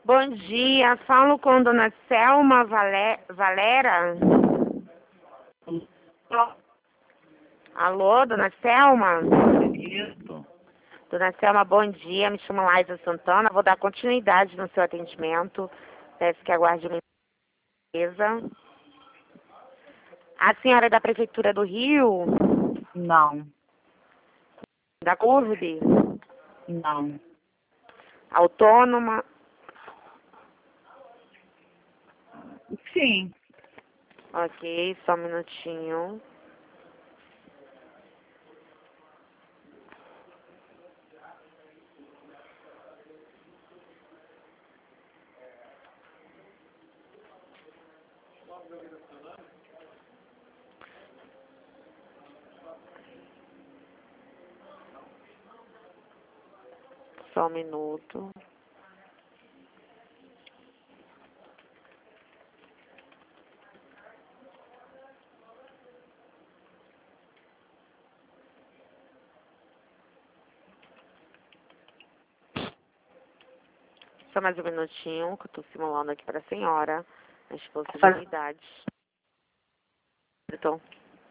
Bom dia, falo com Dona Selma Valera. Alô, Dona Selma? Isso. Dona Selma, bom dia, me chamo Laísa Santana, vou dar continuidade no seu atendimento. Peço que aguarde uma licença. A senhora é da Prefeitura do Rio? Não, Da CURB? não. Autônoma? Sim. Ok, só um minutinho. Só um minuto. Só mais um minutinho, que eu estou simulando aqui para a senhora as possibilidades. Então,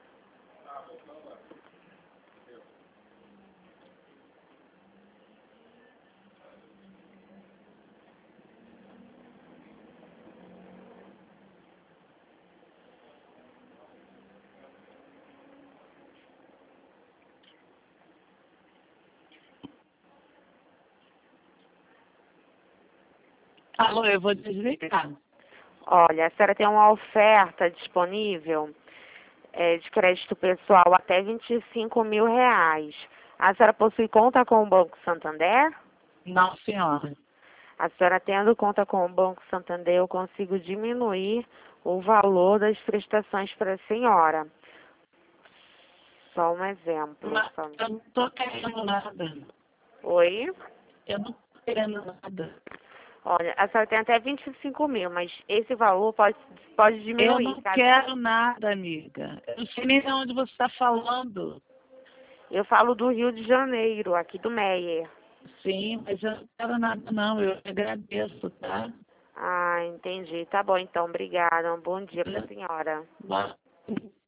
Alô, eu vou desligar. olha, a senhora tem uma oferta disponível de crédito pessoal até R$ 25.000. A senhora possui conta com o Banco Santander? Não, senhora. A senhora tendo conta com o Banco Santander, eu consigo diminuir o valor das prestações para a senhora. Só um exemplo. Mas eu não tô querendo nada. Oi? Eu não tô querendo nada. Olha, a senhora tem até 25.000, mas esse valor pode Eu diminuir, não tá? quero nada, amiga. Eu não sei nem de onde você está falando. Eu falo do Rio de Janeiro, aqui do Meier. Sim, mas eu não quero nada, não. Eu agradeço, tá? Ah, entendi. Tá bom, então. Obrigada. Um bom dia para a senhora. Bom.